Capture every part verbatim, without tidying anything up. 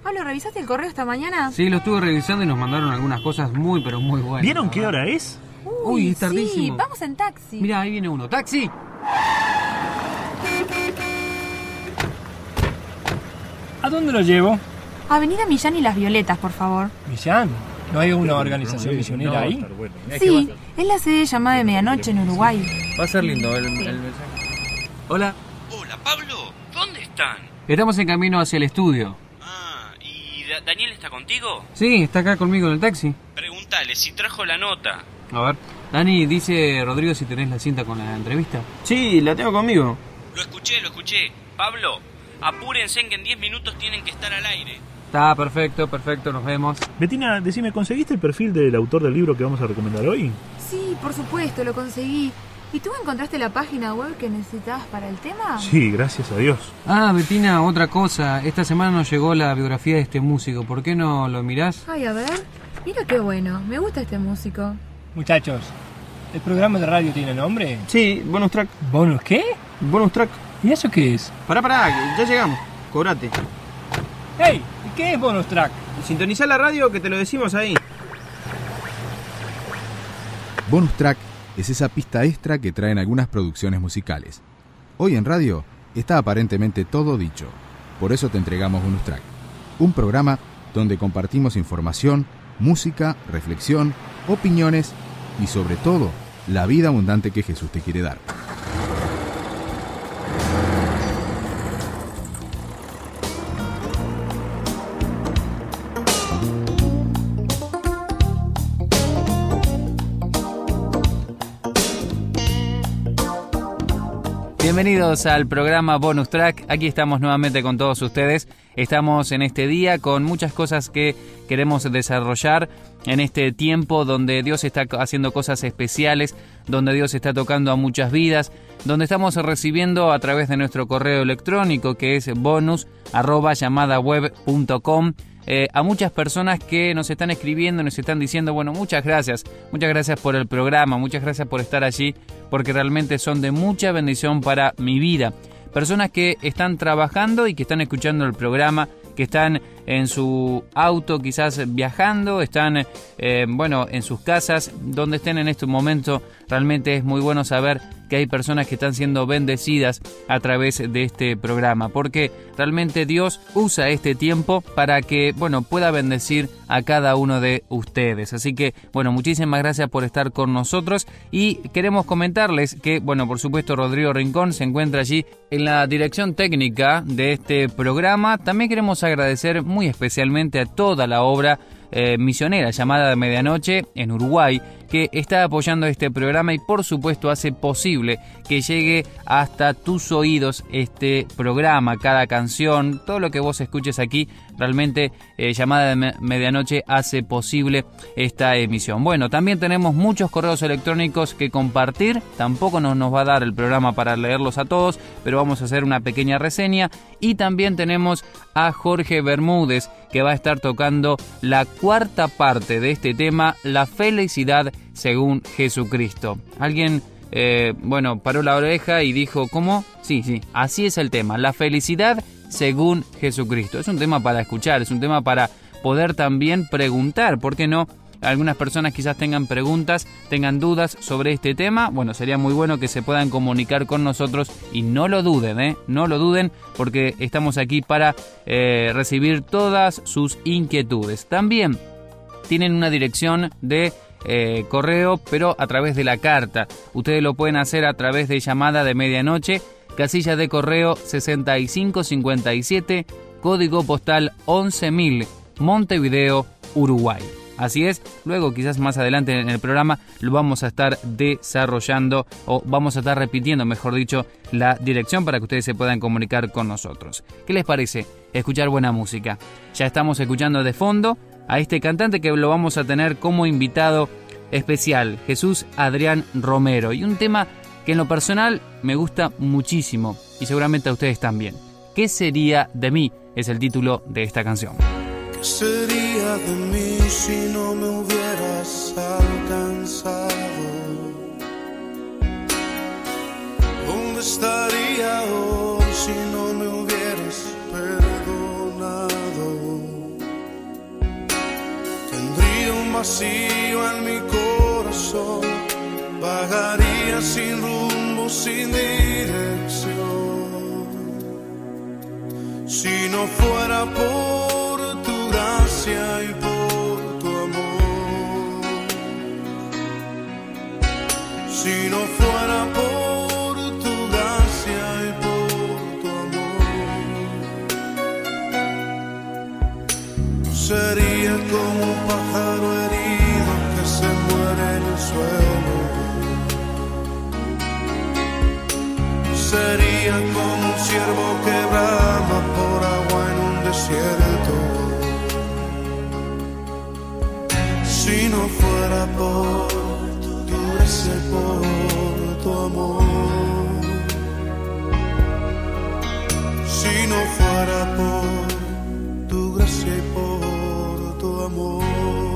Pablo, ¿revisaste el correo esta mañana? Sí, lo estuve revisando y nos mandaron algunas cosas muy, pero muy buenas. ¿Vieron qué hora es? Uy, Uy, es tardísimo. Sí, vamos en taxi. Mira, ahí viene uno. ¡Taxi! ¿A dónde lo llevo? Avenida Millán y Las Violetas, por favor. ¿Millán? ¿No hay una organización misionera ahí? Sí, es la sede llamada de Medianoche en Uruguay. Va a ser lindo el, el mensaje. Hola. Hola, Pablo. ¿Dónde están? Estamos en camino hacia el estudio. Ah, ¿y Da- Daniel está contigo? Sí, está acá conmigo en el taxi. Pregúntale si trajo la nota. A ver. Dani, dice Rodrigo si tenés la cinta con la entrevista. Sí, la tengo conmigo. Lo escuché, lo escuché. Pablo, apúrense que en diez minutos tienen que estar al aire. Está perfecto, perfecto, nos vemos. Betina, decime, ¿conseguiste el perfil del autor del libro que vamos a recomendar hoy? Sí, por supuesto, lo conseguí. ¿Y tú encontraste la página web que necesitabas para el tema? Sí, gracias a Dios. Ah, Betina, otra cosa. Esta semana nos llegó la biografía de este músico. ¿Por qué no lo mirás? Ay, a ver. Mira qué bueno. Me gusta este músico. Muchachos, ¿el programa de radio tiene nombre? Sí, bonus track. ¿Bonus qué? Bonus track. ¿Y eso qué es? Pará, pará, ya llegamos. Cobrate. ¡Hey! ¿Y qué es bonus track? Sintonizá la radio que te lo decimos ahí. Bonus track es esa pista extra que traen algunas producciones musicales. Hoy en radio está aparentemente todo dicho. Por eso te entregamos Bonus Track, un programa donde compartimos información, música, reflexión, opiniones y sobre todo, la vida abundante que Jesús te quiere dar. Bienvenidos al programa Bonus Track. Aquí estamos nuevamente con todos ustedes. Estamos en este día con muchas cosas que queremos desarrollar en este tiempo donde Dios está haciendo cosas especiales, donde Dios está tocando a muchas vidas, donde estamos recibiendo a través de nuestro correo electrónico que es bonus arroba llamadaweb punto com eh, a muchas personas que nos están escribiendo, nos están diciendo, bueno, muchas gracias, muchas gracias por el programa, muchas gracias por estar allí, porque realmente son de mucha bendición para mi vida. Personas que están trabajando y que están escuchando el programa, que están en su auto quizás viajando, están eh, bueno en sus casas, donde estén en este momento. Realmente es muy bueno saber que hay personas que están siendo bendecidas a través de este programa, porque realmente Dios usa este tiempo para que bueno pueda bendecir a cada uno de ustedes. Así que bueno, muchísimas gracias por estar con nosotros y queremos comentarles que bueno, por supuesto Rodrigo Rincón se encuentra allí en la dirección técnica de este programa. También queremos agradecer muy especialmente a toda la obra eh, misionera llamada de Medianoche en Uruguay, que está apoyando este programa y por supuesto hace posible que llegue hasta tus oídos este programa, cada canción, todo lo que vos escuches aquí, realmente eh, llamada de me- Medianoche hace posible esta emisión. Bueno, también tenemos muchos correos electrónicos que compartir, tampoco nos, nos va a dar el programa para leerlos a todos, pero vamos a hacer una pequeña reseña. Y también tenemos a Jorge Bermúdez, que va a estar tocando la cuarta parte de este tema, la felicidad según Jesucristo. Alguien, eh, bueno, paró la oreja y dijo, ¿cómo? Sí, sí, así es el tema, la felicidad según Jesucristo. Es un tema para escuchar, es un tema para poder también preguntar, ¿por qué no? Algunas personas quizás tengan preguntas, tengan dudas sobre este tema. Bueno, sería muy bueno que se puedan comunicar con nosotros y no lo duden, ¿eh? No lo duden, porque estamos aquí para eh, recibir todas sus inquietudes. También tienen una dirección de eh, correo, pero a través de la carta. Ustedes lo pueden hacer a través de llamada de medianoche, casilla de correo sesenta y cinco cincuenta y siete, código postal once mil, Montevideo, Uruguay. Así es, luego quizás más adelante en el programa lo vamos a estar desarrollando o vamos a estar repitiendo, mejor dicho, la dirección para que ustedes se puedan comunicar con nosotros. ¿Qué les parece? Escuchar buena música. Ya estamos escuchando de fondo a este cantante que lo vamos a tener como invitado especial, Jesús Adrián Romero, y un tema que en lo personal me gusta muchísimo y seguramente a ustedes también. ¿Qué sería de mí? Es el título de esta canción. ¿Qué sería de mí si no me hubieras alcanzado? ¿Dónde estaría hoy si no me hubieras perdonado? vacío en mi corazón, vagaría sin rumbo, sin dirección. Si no fuera por tu gracia y por tu amor, si no fuera por tu gracia y por tu amor, sería como un pájaro herido que se muere en el suelo. Sería como un ciervo que brama por agua en un desierto. Si no fuera por tu gracia y por tu amor, si no fuera por tu gracia y por tu amor.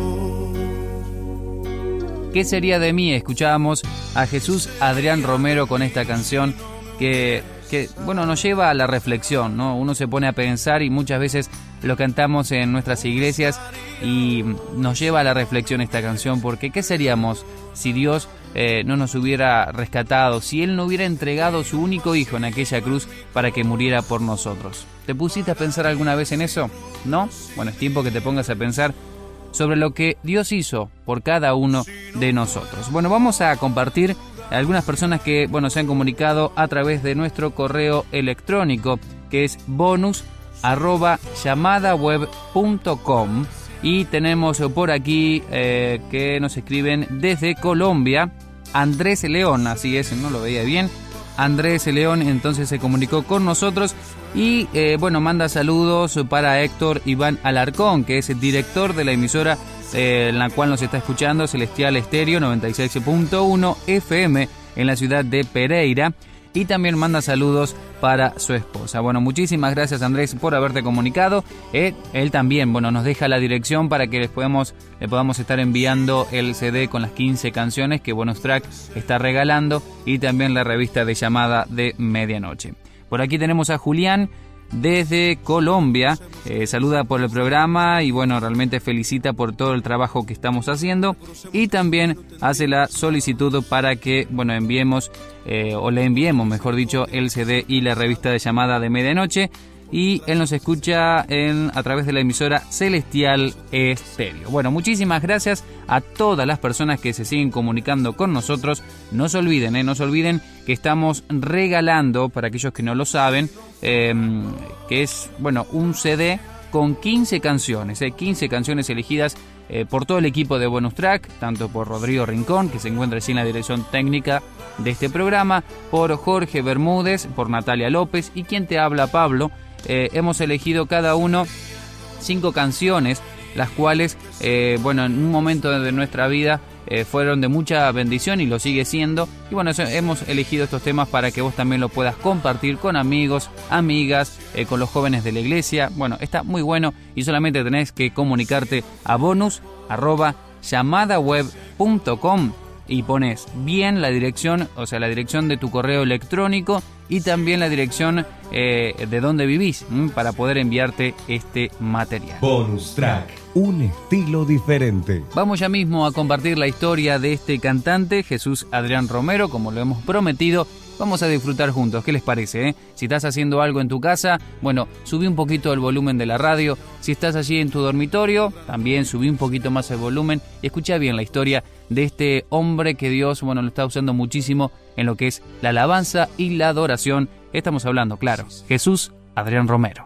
¿Qué sería de mí? Escuchábamos a Jesús Adrián Romero con esta canción que, que, bueno, nos lleva a la reflexión, ¿no? Uno se pone a pensar y muchas veces lo cantamos en nuestras iglesias y nos lleva a la reflexión esta canción, porque ¿qué seríamos si Dios eh, no nos hubiera rescatado, si Él no hubiera entregado su único hijo en aquella cruz para que muriera por nosotros? ¿Te pusiste a pensar alguna vez en eso? ¿No? Bueno, es tiempo que te pongas a pensar sobre lo que Dios hizo por cada uno de nosotros. Bueno, vamos a compartir algunas personas que, bueno, se han comunicado a través de nuestro correo electrónico, que es bonus arroba llamadaweb punto com, y tenemos por aquí eh, que nos escriben desde Colombia, Andrés León, así es, no lo veía bien, Andrés León entonces se comunicó con nosotros y eh, bueno, manda saludos para Héctor Iván Alarcón, que es el director de la emisora eh, en la cual nos está escuchando, Celestial Estéreo noventa y seis punto uno F M en la ciudad de Pereira, y también manda saludos para su esposa. Bueno, muchísimas gracias, Andrés, por haberte comunicado. Eh, él también, bueno, nos deja la dirección para que les podamos, le podamos estar enviando el C D con las quince canciones que Bonus Track está regalando, y también la revista de llamada de medianoche. Por aquí tenemos a Julián desde Colombia, eh, saluda por el programa y bueno, realmente felicita por todo el trabajo que estamos haciendo, y también hace la solicitud para que, bueno, enviemos eh, o le enviemos, mejor dicho, el C D y la revista de llamada de medianoche, y él nos escucha en, a través de la emisora Celestial Estéreo. Bueno, muchísimas gracias a todas las personas que se siguen comunicando con nosotros. No se olviden, eh, no se olviden que estamos regalando, para aquellos que no lo saben, eh, que es, bueno, un C D con quince canciones, eh, quince canciones elegidas eh, por todo el equipo de Bonus Track, tanto por Rodrigo Rincón, que se encuentra así en la dirección técnica de este programa, por Jorge Bermúdez, por Natalia López y quien te habla, Pablo. Eh, hemos elegido cada uno cinco canciones, las cuales, eh, bueno, en un momento de nuestra vida eh, fueron de mucha bendición y lo sigue siendo. Y bueno, eso, hemos elegido estos temas para que vos también lo puedas compartir con amigos, amigas, eh, con los jóvenes de la iglesia. Bueno, está muy bueno y solamente tenés que comunicarte a bonus arroba llamadaweb punto com y pones bien la dirección, o sea, la dirección de tu correo electrónico y también la dirección eh, de donde vivís, ¿m? para poder enviarte este material. Bonus Track, un estilo diferente. Vamos ya mismo a compartir la historia de este cantante, Jesús Adrián Romero, como lo hemos prometido. Vamos a disfrutar juntos, ¿qué les parece? Eh? Si estás haciendo algo en tu casa, bueno, subí un poquito el volumen de la radio. Si estás allí en tu dormitorio, también subí un poquito más el volumen y escucha bien la historia de este hombre que Dios, bueno, lo está usando muchísimo en lo que es la alabanza y la adoración. Estamos hablando, claro, Jesús Adrián Romero.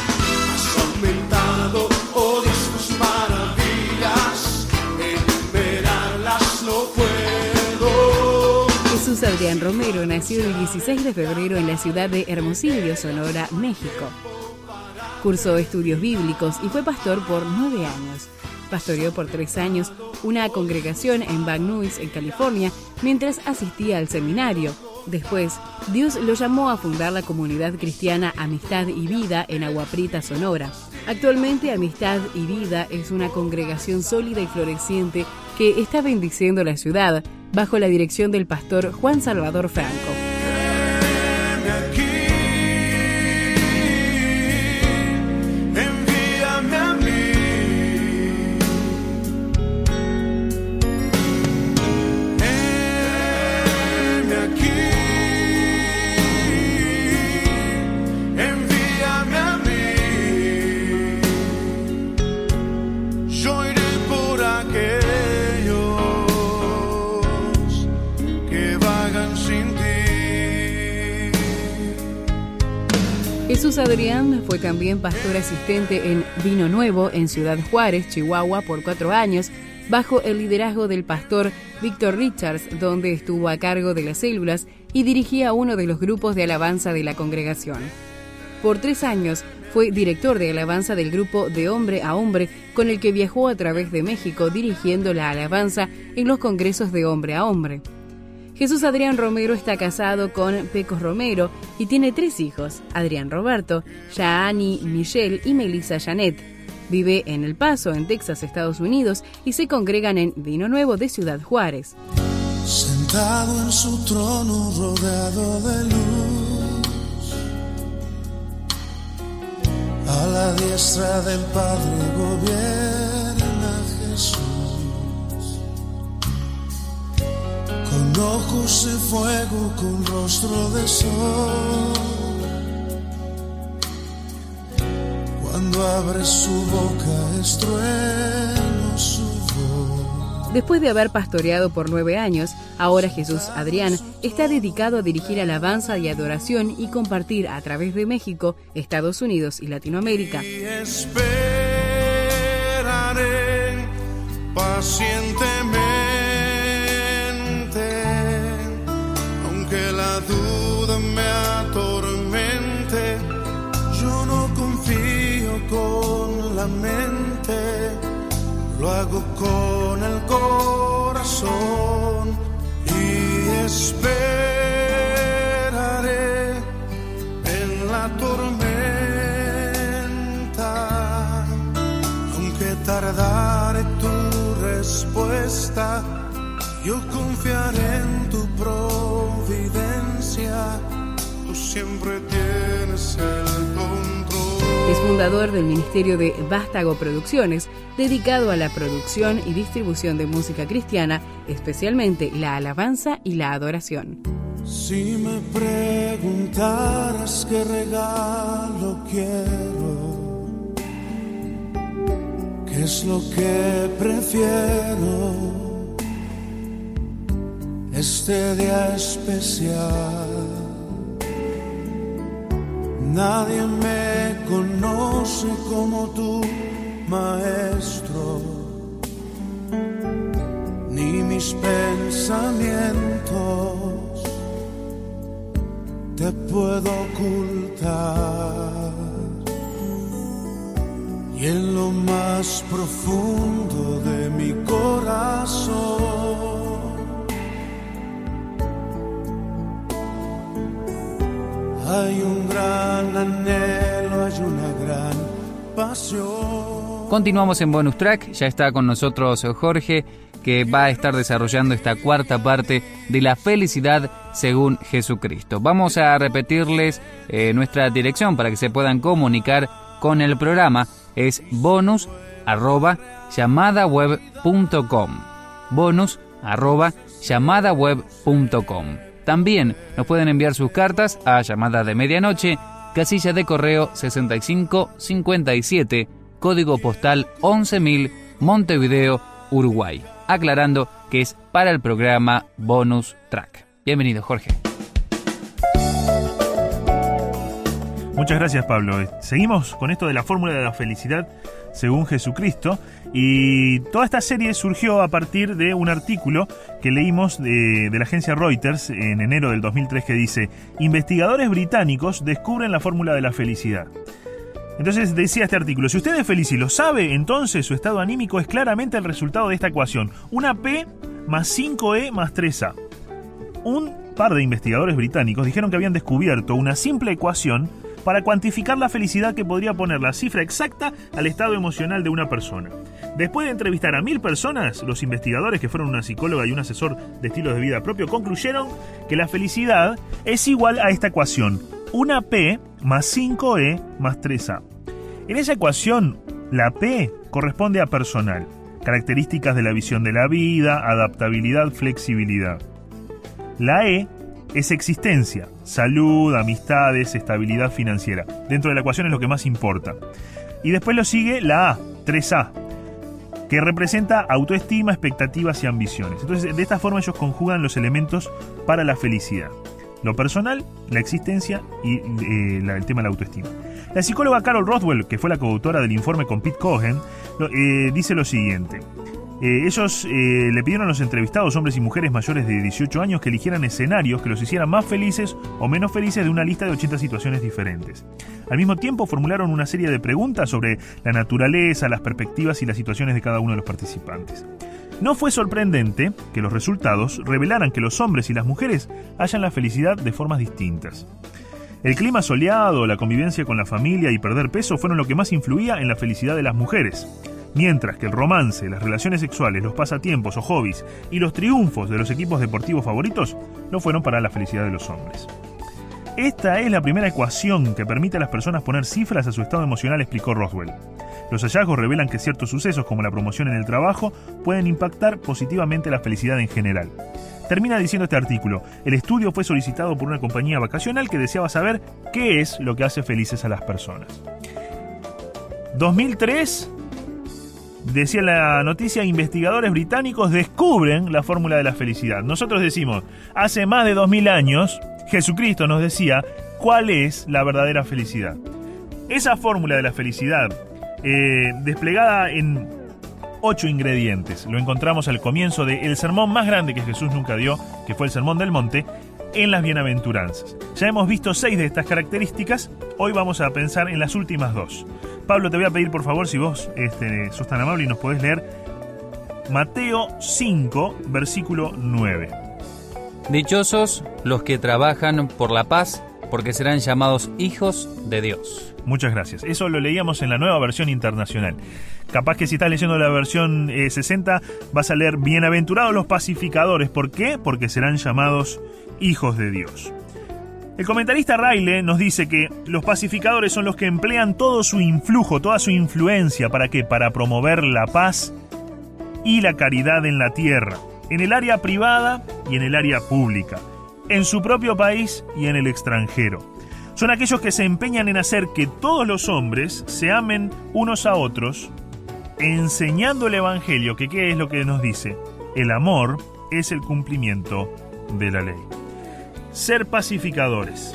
Has aumentado, oh Dios, tus maravillas, enumerarlas no puedo. Jesús Adrián Romero nació el dieciséis de febrero en la ciudad de Hermosillo, Sonora, México. Cursó estudios bíblicos y fue pastor por nueve años. Pastoreó por tres años una congregación en Van Nuys, en California, mientras asistía al seminario. Después, Dios lo llamó a fundar la comunidad cristiana Amistad y Vida en Agua Prieta, Sonora. Actualmente, Amistad y Vida es una congregación sólida y floreciente que está bendiciendo la ciudad bajo la dirección del pastor Juan Salvador Franco. Jesús Adrián fue también pastor asistente en Vino Nuevo, en Ciudad Juárez, Chihuahua, por cuatro años, bajo el liderazgo del pastor Víctor Richards, donde estuvo a cargo de las células y dirigía uno de los grupos de alabanza de la congregación. Por tres años fue director de alabanza del grupo De Hombre a Hombre, con el que viajó a través de México dirigiendo la alabanza en los congresos de Hombre a Hombre. Jesús Adrián Romero está casado con Pecos Romero y tiene tres hijos: Adrián Roberto, Yaani Michelle y Melissa Janet. Vive en El Paso, en Texas, Estados Unidos, y se congregan en Vino Nuevo de Ciudad Juárez. Sentado en su trono rodeado de luz, a la diestra del Padre gobierna Jesús, con ojos de fuego, con rostro de sol. Cuando abre su boca es trueno su voz. Después de haber pastoreado por nueve años, ahora Jesús Adrián está dedicado a dirigir alabanza y adoración y compartir a través de México, Estados Unidos y Latinoamérica. Y esperaré pacientemente, aunque la duda me atormente, yo no confío con la mente, lo hago con el corazón y esperaré en la tormenta, aunque tardare tu respuesta, yo confiaré en tu providencia, tú siempre tienes el control. Es fundador del Ministerio de Vástago Producciones, dedicado a la producción y distribución de música cristiana, especialmente la alabanza y la adoración. Si me preguntaras qué regalo quiero, qué es lo que prefiero, este día especial, nadie me conoce como tú, maestro, ni mis pensamientos te puedo ocultar. Y en lo más profundo de mi corazón hay un gran anhelo, hay una gran pasión. Continuamos en Bonus Track, ya está con nosotros Jorge, que va a estar desarrollando esta cuarta parte de la felicidad según Jesucristo. Vamos a repetirles eh, nuestra dirección para que se puedan comunicar con el programa. Es bonus arroba llamadaweb punto com. Bonus arroba llamadaweb punto com. También nos pueden enviar sus cartas a Llamada de Medianoche, casilla de correo sesenta y cinco cincuenta y siete, código postal once mil, Montevideo, Uruguay. Aclarando que es para el programa Bonus Track. Bienvenido, Jorge. Muchas gracias, Pablo. Seguimos con esto de la fórmula de la felicidad según Jesucristo, y toda esta serie surgió a partir de un artículo que leímos de, de la agencia Reuters en enero del dos mil tres, que dice: investigadores británicos descubren la fórmula de la felicidad. Entonces decía este artículo: si usted es feliz y lo sabe, entonces su estado anímico es claramente el resultado de esta ecuación, una P más cinco E más tres A. Un par de investigadores británicos dijeron que habían descubierto una simple ecuación para cuantificar la felicidad que podría poner la cifra exacta al estado emocional de una persona. Después de entrevistar a mil personas, los investigadores, que fueron una psicóloga y un asesor de estilos de vida propio, concluyeron que la felicidad es igual a esta ecuación, una P más cinco E más tres A. En esa ecuación, la P corresponde a personal, características de la visión de la vida, adaptabilidad, flexibilidad. La E es existencia, salud, amistades, estabilidad financiera. Dentro de la ecuación es lo que más importa. Y después lo sigue la A, tres A, que representa autoestima, expectativas y ambiciones. Entonces, de esta forma ellos conjugan los elementos para la felicidad. lo personal, la existencia y eh, la, el tema de la autoestima. La psicóloga Carol Rothwell, que fue la coautora del informe con Pete Cohen, eh, dice lo siguiente. Eh, ellos eh, le pidieron a los entrevistados, hombres y mujeres mayores de dieciocho años, que eligieran escenarios que los hicieran más felices o menos felices de una lista de ochenta situaciones diferentes. Al mismo tiempo, formularon una serie de preguntas sobre la naturaleza, las perspectivas y las situaciones de cada uno de los participantes. No fue sorprendente que los resultados revelaran que los hombres y las mujeres hallan la felicidad de formas distintas. El clima soleado, la convivencia con la familia y perder peso fueron lo que más influía en la felicidad de las mujeres. Mientras que el romance, las relaciones sexuales, los pasatiempos o hobbies y los triunfos de los equipos deportivos favoritos no fueron para la felicidad de los hombres. Esta es la primera ecuación que permite a las personas poner cifras a su estado emocional, explicó Roswell. Los hallazgos revelan que ciertos sucesos como la promoción en el trabajo pueden impactar positivamente la felicidad en general. Termina diciendo este artículo: el estudio fue solicitado por una compañía vacacional que deseaba saber qué es lo que hace felices a las personas. dos mil tres... Decía la noticia, investigadores británicos descubren la fórmula de la felicidad. Nosotros decimos, hace más de dos mil años, Jesucristo nos decía cuál es la verdadera felicidad. Esa fórmula de la felicidad, eh, desplegada en ocho ingredientes, lo encontramos al comienzo del sermón más grande que Jesús nunca dio, que fue el Sermón del Monte, en las bienaventuranzas. Ya hemos visto seis de estas características, hoy vamos a pensar en las últimas dos. Pablo, te voy a pedir por favor, si vos este, sos tan amable y nos podés leer Mateo cinco, versículo nueve. Dichosos los que trabajan por la paz, porque serán llamados hijos de Dios. Muchas gracias. Eso lo leíamos en la nueva versión internacional. Capaz que si estás leyendo la versión eh, sesenta, vas a leer bienaventurados los pacificadores. ¿Por qué? Porque serán llamados hijos de Dios. El comentarista Riley nos dice que los pacificadores son los que emplean todo su influjo, toda su influencia, ¿para qué? Para promover la paz y la caridad en la tierra, en el área privada y en el área pública, en su propio país y en el extranjero. Son aquellos que se empeñan en hacer que todos los hombres se amen unos a otros, enseñando el Evangelio, que ¿qué es lo que nos dice? El amor es el cumplimiento de la ley. Ser pacificadores.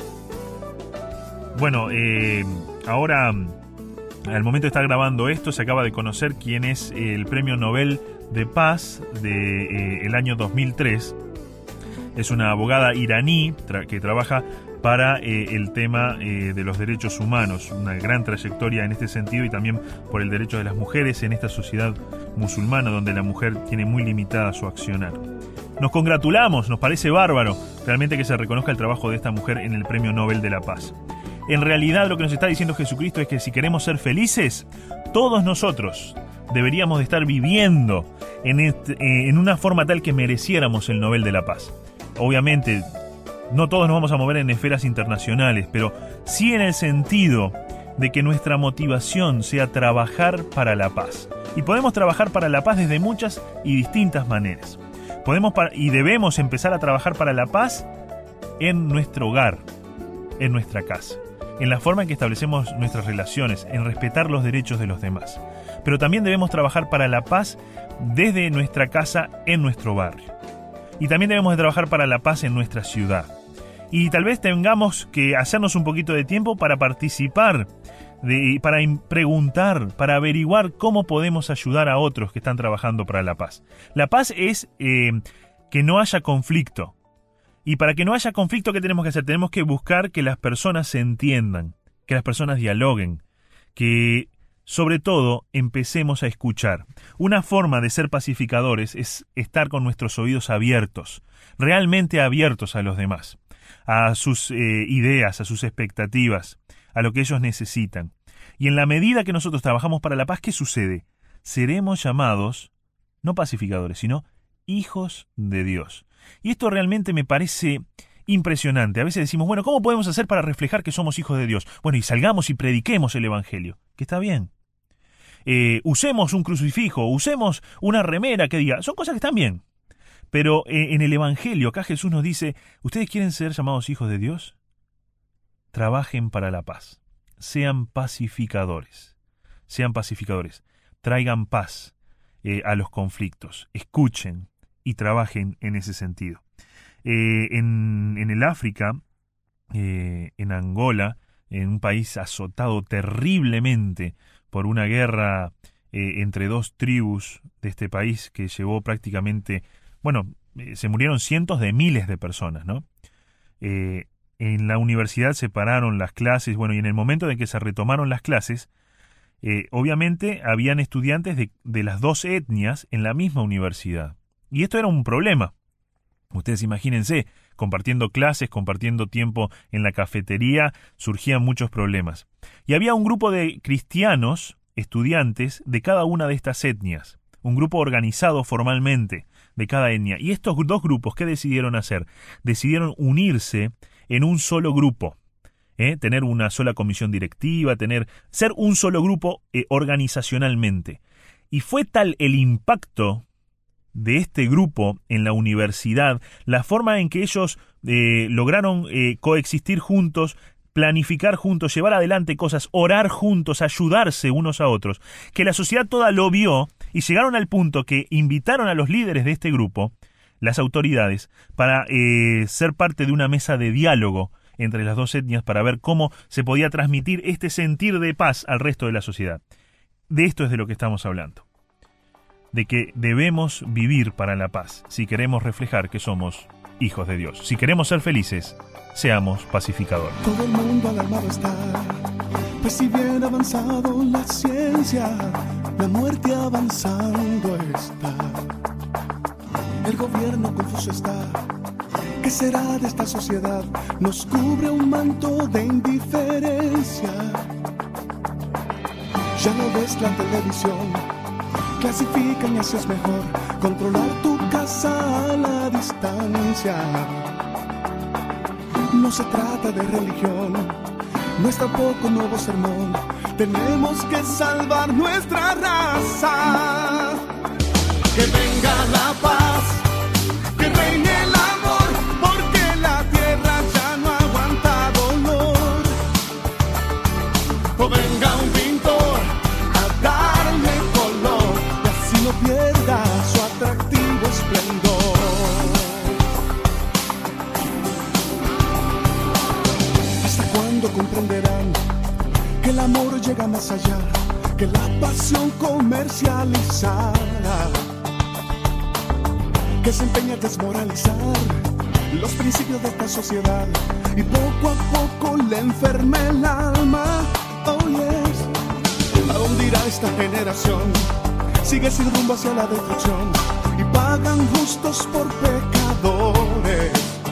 Bueno, eh, ahora, al momento de estar grabando esto, se acaba de conocer quién es el Premio Nobel de Paz del de, eh, año dos mil tres. Es una abogada iraní tra- que trabaja para eh, el tema eh, de los derechos humanos, una gran trayectoria en este sentido y también por el derecho de las mujeres en esta sociedad musulmana donde la mujer tiene muy limitada su accionar. Nos congratulamos, nos parece bárbaro realmente que se reconozca el trabajo de esta mujer en el Premio Nobel de la Paz. En realidad lo que nos está diciendo Jesucristo es que si queremos ser felices, todos nosotros deberíamos de estar viviendo en, este, eh, en una forma tal que mereciéramos el Nobel de la Paz. Obviamente, no todos nos vamos a mover en esferas internacionales, pero sí en el sentido de que nuestra motivación sea trabajar para la paz. Y podemos trabajar para la paz desde muchas y distintas maneras. Podemos y debemos empezar a trabajar para la paz en nuestro hogar, en nuestra casa, en la forma en que establecemos nuestras relaciones, en respetar los derechos de los demás. Pero también debemos trabajar para la paz desde nuestra casa, en nuestro barrio. Y también debemos de trabajar para la paz en nuestra ciudad. Y tal vez tengamos que hacernos un poquito de tiempo para participar, de, para preguntar, para averiguar cómo podemos ayudar a otros que están trabajando para la paz. La paz es eh, que no haya conflicto. Y para que no haya conflicto, ¿qué tenemos que hacer? Tenemos que buscar que las personas se entiendan, que las personas dialoguen, que sobre todo empecemos a escuchar. Una forma de ser pacificadores es estar con nuestros oídos abiertos, realmente abiertos a los demás, a sus eh, ideas, a sus expectativas, a lo que ellos necesitan. Y en la medida que nosotros trabajamos para la paz, ¿qué sucede? Seremos llamados, no pacificadores, sino hijos de Dios. Y esto realmente me parece impresionante. A veces decimos, bueno, ¿cómo podemos hacer para reflejar que somos hijos de Dios? Bueno, y salgamos y prediquemos el Evangelio, que está bien. Eh, usemos un crucifijo, usemos una remera que diga, son cosas que están bien. Pero eh, en el Evangelio, acá Jesús nos dice, ¿ustedes quieren ser llamados hijos de Dios? Trabajen para la paz. Sean pacificadores. Sean pacificadores. Traigan paz eh, a los conflictos. Escuchen y trabajen en ese sentido. eh, en, en el África, eh, en Angola, en un país azotado terriblemente por una guerra eh, entre dos tribus de este país que llevó prácticamente, bueno, eh, se murieron cientos de miles de personas, ¿no? Eh, en la universidad se pararon las clases, bueno, y en el momento en que se retomaron las clases, eh, obviamente habían estudiantes de, de las dos etnias en la misma universidad. Y esto era un problema. Ustedes imagínense, compartiendo clases, compartiendo tiempo en la cafetería, surgían muchos problemas. Y había un grupo de cristianos, estudiantes, de cada una de estas etnias. Un grupo organizado formalmente de cada etnia. Y estos dos grupos, ¿qué decidieron hacer? Decidieron unirse en un solo grupo. ¿eh? Tener una sola comisión directiva, tener, ser un solo grupo eh, organizacionalmente. Y fue tal el impacto de este grupo en la universidad, la forma en que ellos eh, lograron eh, coexistir juntos, planificar juntos, llevar adelante cosas, orar juntos, ayudarse unos a otros, que la sociedad toda lo vio y llegaron al punto que invitaron a los líderes de este grupo, las autoridades, para eh, ser parte de una mesa de diálogo entre las dos etnias para ver cómo se podía transmitir este sentir de paz al resto de la sociedad. De esto es de lo que estamos hablando. De que debemos vivir para la paz si queremos reflejar que somos hijos de Dios. Si queremos ser felices, seamos pacificadores. Todo el mundo alarmado está, pues si bien avanzado la ciencia, la muerte avanzando está. El gobierno confuso está. ¿Qué será de esta sociedad? Nos cubre un manto de indiferencia. Ya no ves la televisión, clasifican y así es mejor controlar tu casa a la distancia. No se trata de religión, no es tampoco un nuevo sermón. Tenemos que salvar nuestra raza. Que venga la paz, que reine el amor, porque la tierra ya no aguanta dolor. O venga un pintor a darle color, y así no pierda su atractivo esplendor. ¿Hasta cuándo comprenderán que el amor llega más allá que la pasión comercializada, que se empeña a desmoralizar los principios de esta sociedad y poco a poco le enferma el alma? Oh yes. ¿A dónde irá esta generación? Sigue sin rumbo hacia la destrucción y pagan justos por pecadores.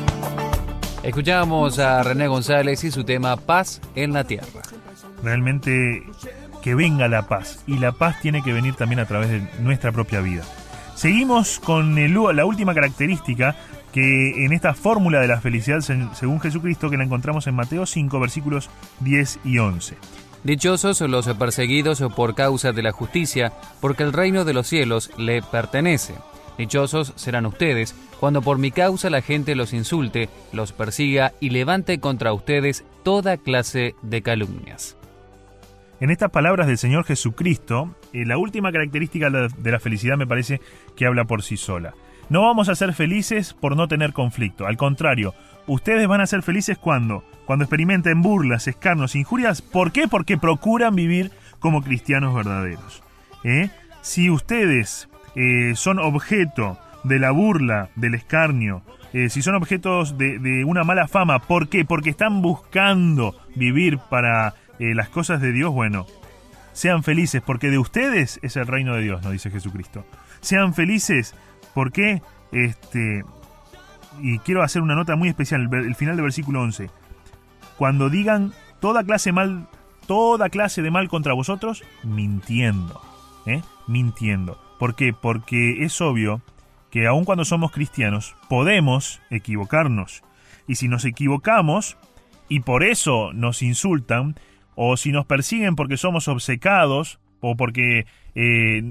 Escuchábamos a René González y su tema Paz en la Tierra. Realmente que venga la paz, y la paz tiene que venir también a través de nuestra propia vida. Seguimos con el, la última característica que en esta fórmula de la felicidad según Jesucristo, que la encontramos en Mateo cinco, versículos diez y once. Dichosos los perseguidos por causa de la justicia, porque el reino de los cielos le pertenece. Dichosos serán ustedes cuando por mi causa la gente los insulte, los persiga y levante contra ustedes toda clase de calumnias. En estas palabras del Señor Jesucristo, eh, la última característica de la felicidad me parece que habla por sí sola. No vamos a ser felices por no tener conflicto. Al contrario, ustedes van a ser felices cuando, cuando experimenten burlas, escarnios, injurias. ¿Por qué? Porque procuran vivir como cristianos verdaderos. ¿Eh? Si ustedes eh, son objeto de la burla, del escarnio, eh, si son objetos de, de una mala fama, ¿por qué? Porque están buscando vivir para Eh, las cosas de Dios, bueno, sean felices, porque de ustedes es el reino de Dios, nos dice Jesucristo. Sean felices, porque, este, y quiero hacer una nota muy especial, el, el final del versículo once. Cuando digan toda clase mal, toda clase de mal contra vosotros, mintiendo, ¿eh? Mintiendo. ¿Por qué? Porque es obvio que aun cuando somos cristianos, podemos equivocarnos. Y si nos equivocamos, y por eso nos insultan, o si nos persiguen porque somos obcecados, o porque eh,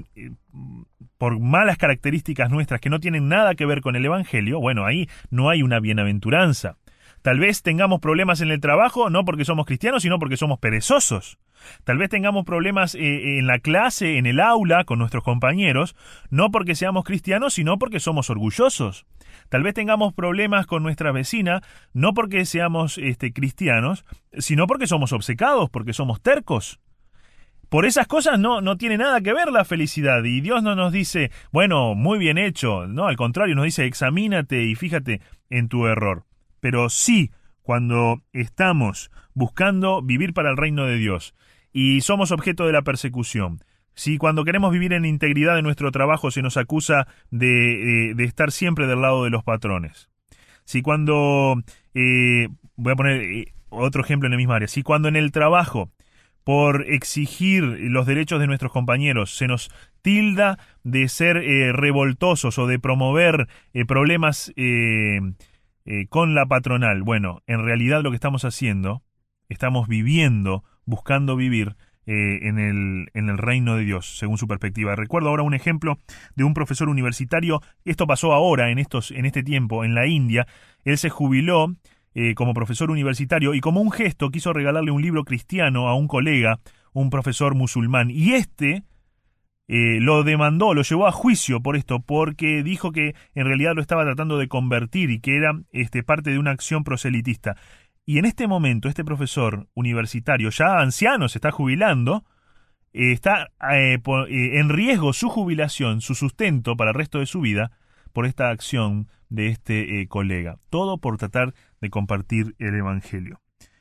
por malas características nuestras que no tienen nada que ver con el Evangelio, bueno, ahí no hay una bienaventuranza. Tal vez tengamos problemas en el trabajo, no porque somos cristianos, sino porque somos perezosos. Tal vez tengamos problemas eh, en la clase, en el aula, con nuestros compañeros, no porque seamos cristianos, sino porque somos orgullosos. Tal vez tengamos problemas con nuestra vecina, no porque seamos este, cristianos, sino porque somos obcecados, porque somos tercos. Por esas cosas no, no tiene nada que ver la felicidad, y Dios no nos dice, bueno, muy bien hecho, no, al contrario, nos dice, examínate y fíjate en tu error. Pero sí, cuando estamos buscando vivir para el reino de Dios y somos objeto de la persecución, si cuando queremos vivir en integridad en nuestro trabajo se nos acusa de, de, de estar siempre del lado de los patrones, si cuando, eh, voy a poner eh, otro ejemplo en la misma área, si cuando en el trabajo, por exigir los derechos de nuestros compañeros, se nos tilda de ser eh, revoltosos o de promover eh, problemas eh, eh, con la patronal. Bueno, en realidad lo que estamos haciendo, estamos viviendo, buscando vivir eh, en el, en el reino de Dios, según su perspectiva. Recuerdo ahora un ejemplo de un profesor universitario. Esto pasó ahora, en, estos, en este tiempo, en la India. Él se jubiló Eh, como profesor universitario, y como un gesto quiso regalarle un libro cristiano a un colega, un profesor musulmán, y este eh, lo demandó, lo llevó a juicio por esto, porque dijo que en realidad lo estaba tratando de convertir y que era este, parte de una acción proselitista. Y en este momento este profesor universitario, ya anciano, se está jubilando, eh, está eh, por, eh, en riesgo su jubilación, su sustento para el resto de su vida, por esta acción de este eh, colega. Todo por tratar de compartir el Evangelio.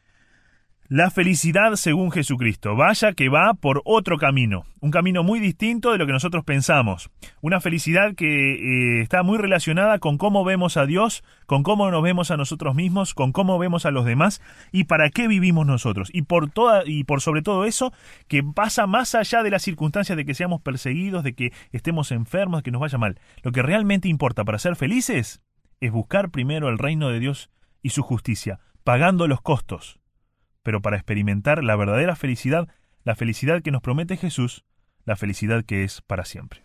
La felicidad según Jesucristo, vaya que va por otro camino, un camino muy distinto de lo que nosotros pensamos. Una felicidad que eh, está muy relacionada con cómo vemos a Dios, con cómo nos vemos a nosotros mismos, con cómo vemos a los demás y para qué vivimos nosotros. Y por toda y por sobre todo eso, que pasa más allá de las circunstancias de que seamos perseguidos, de que estemos enfermos, de que nos vaya mal. Lo que realmente importa para ser felices es buscar primero el reino de Dios y su justicia, pagando los costos. Pero para experimentar la verdadera felicidad, la felicidad que nos promete Jesús, la felicidad que es para siempre.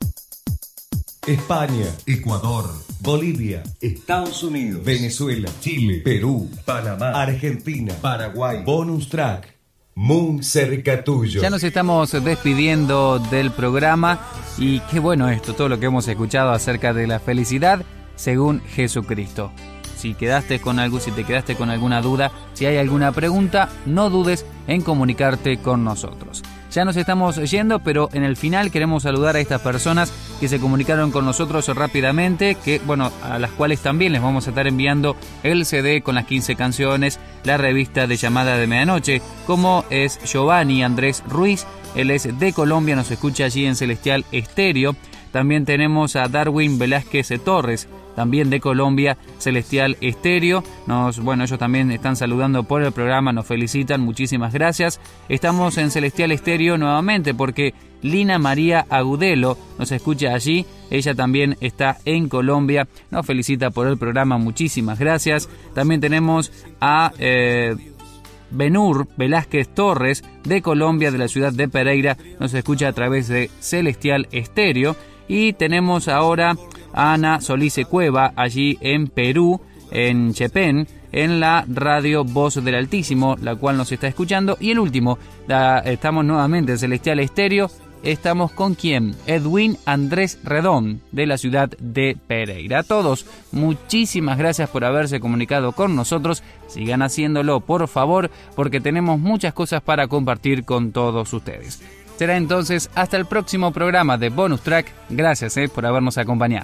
España, Ecuador, Bolivia, Estados Unidos, Venezuela, Chile, Perú, Panamá, Argentina, Paraguay. Bonus track, muy cerca tuyo. Ya nos estamos despidiendo del programa y qué bueno esto, todo lo que hemos escuchado acerca de la felicidad según Jesucristo. Si quedaste con algo, si te quedaste con alguna duda, si hay alguna pregunta, no dudes en comunicarte con nosotros. Ya nos estamos yendo, pero en el final queremos saludar a estas personas que se comunicaron con nosotros rápidamente, que bueno, a las cuales también les vamos a estar enviando el C D con las quince canciones, la revista de Llamada de Medianoche, como es Giovanni Andrés Ruiz. Él es de Colombia, nos escucha allí en Celestial Estéreo. También tenemos a Darwin Velázquez Torres, también de Colombia, Celestial Estéreo. Nos, bueno, ellos también están saludando por el programa, nos felicitan, muchísimas gracias. Estamos en Celestial Estéreo nuevamente porque Lina María Agudelo nos escucha allí. Ella también está en Colombia, nos felicita por el programa, muchísimas gracias. También tenemos a Eh, Benur Velázquez Torres de Colombia, de la ciudad de Pereira, nos escucha a través de Celestial Estéreo. Y tenemos ahora a Ana Solice Cueva allí en Perú, en Chepén, en la radio Voz del Altísimo, la cual nos está escuchando. Y el último, la, estamos nuevamente en Celestial Estéreo. Estamos con quién? Edwin Andrés Redón, de la ciudad de Pereira. A todos, muchísimas gracias por haberse comunicado con nosotros. Sigan haciéndolo, por favor, porque tenemos muchas cosas para compartir con todos ustedes. Será entonces hasta el próximo programa de Bonus Track. Gracias eh, por habernos acompañado.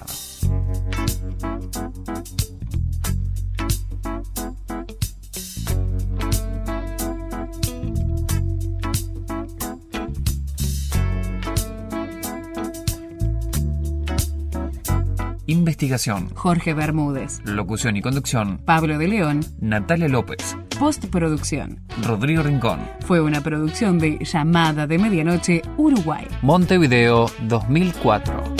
Investigación: Jorge Bermúdez. Locución y conducción: Pablo de León. Natalia López. Postproducción: Rodrigo Rincón. Fue una producción de Llamada de Medianoche, Uruguay. Montevideo dos mil cuatro.